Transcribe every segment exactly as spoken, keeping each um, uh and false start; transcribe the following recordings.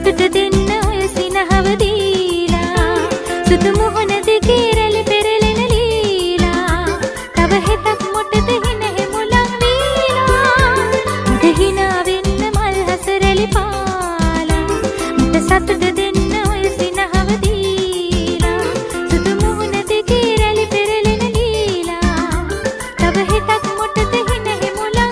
සතුට දෙන්න ඔය සිනහව දීලා සුදු මුහුණ දිගේ රැලි පෙරලෙන ලීලා තව හෙටක් මොටද හින හෙමුලන් වීලා මට හිනා වෙන්න මල් හස රැලි පාලා මට සතුට දෙන්න ඔය සිනහව දීලා සුදු මුහුණ දිගේ රැලි පෙරලෙන ලීලා තව හෙටක් මොටද හින හෙමුලන්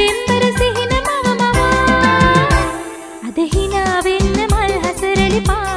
Paa